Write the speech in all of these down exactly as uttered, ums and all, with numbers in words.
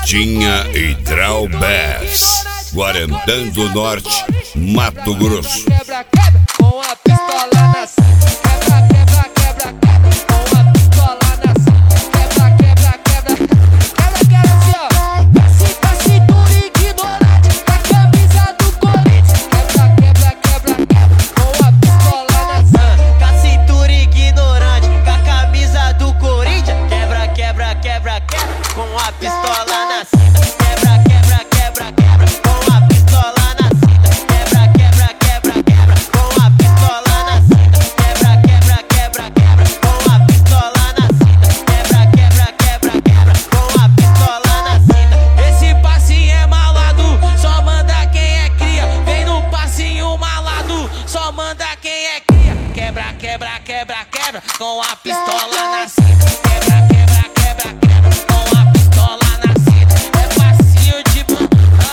Tinha e Trau Bass, Guarantã do Norte, Mato Grosso. Quebra, quebra, com a pistola na cinta. Quebra, quebra, quebra, quebra, com a pistola na cinta. Quebra, quebra, quebra, quebra, quebra assim ó. Passe, passe, duro ignorante, a camisa do Corinthians. Quebra, quebra, quebra, quebra, com a pistola na cinta. Com a cintura ignorante, com a camisa do Corinthians. Quebra, quebra, quebra, quebra, com a pistola na cinta. Quebra, quebra, quebra, quebra, com a pistola na cinta. Quebra, quebra, quebra, quebra, com a pistola na cinta. Quebra, quebra, quebra, quebra, com a pistola na cinta. Quebra, quebra, quebra, quebra, com a pistola na cinta. Esse passinho é malado, só manda quem é cria. Vem no passinho malado, só manda quem é cria. Quebra, quebra, quebra, quebra, com a pistola na cinta. Quebra, quebra, quebra, quebra, com a pistola na cinta. É passinho de ban-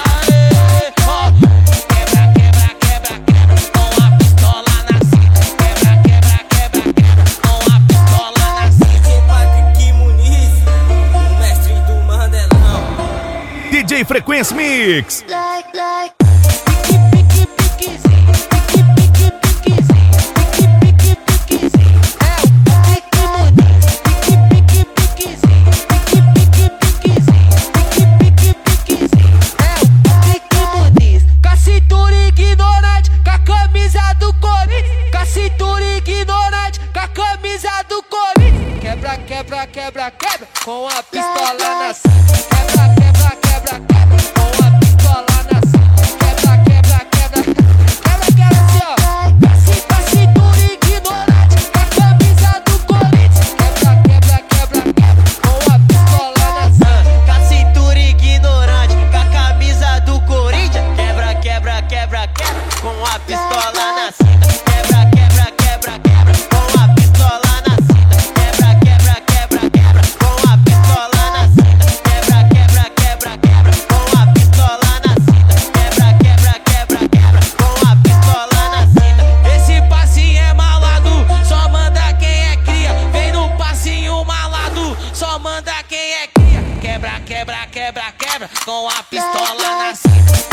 Aê, ó. Quebra, quebra, quebra, quebra, com a pistola na cinta. Quebra, quebra, quebra, quebra, com a pistola na cinta. Sou Patrick Muniz, o mestre do Mandelão. D J Frequência Mix. Like, like, pique, pique, piquezinho, pique, pique, piquezinho, pique, pique, piquezinho. É o Patrick Muniz, pique, pique, piquezinho, pique, pique, piquezinho, pique, pique, piquezinho. É o Patrick Muniz, com a cintura ignorante, com a camisa do Corinthians. Com a cintura ignorante, com a camisa do Corinthians. Quebra, quebra, quebra, quebra, com a pistola na cinta. Quebra, quebra, quebra, quebra, com a pistola na cinta. Quebra, quebra, quebra, quebra, quebra assim ó. Passe, passe, duro ignorante, com a camisa do Corinthians. Quebra, quebra, quebra, quebra, com a pistola na cinta. Com a cintura ignorante, com a camisa do Corinthians. Quebra, quebra, quebra, quebra, com a pistola na cinta. Quebra, quebra, quebra, quebra, com a pistola na cinta. Quebra, quebra, quebra, quebra, com a pistola na cinta. Quebra, quebra, quebra, quebra, com a pistola na cinta. Quebra, quebra, quebra, quebra, com a pistola na cinta. Esse passinho é malado, só manda quem é cria. Vem no passinho malado, só manda quem é cria. Quebra, quebra, quebra, quebra, com a pistola na cinta.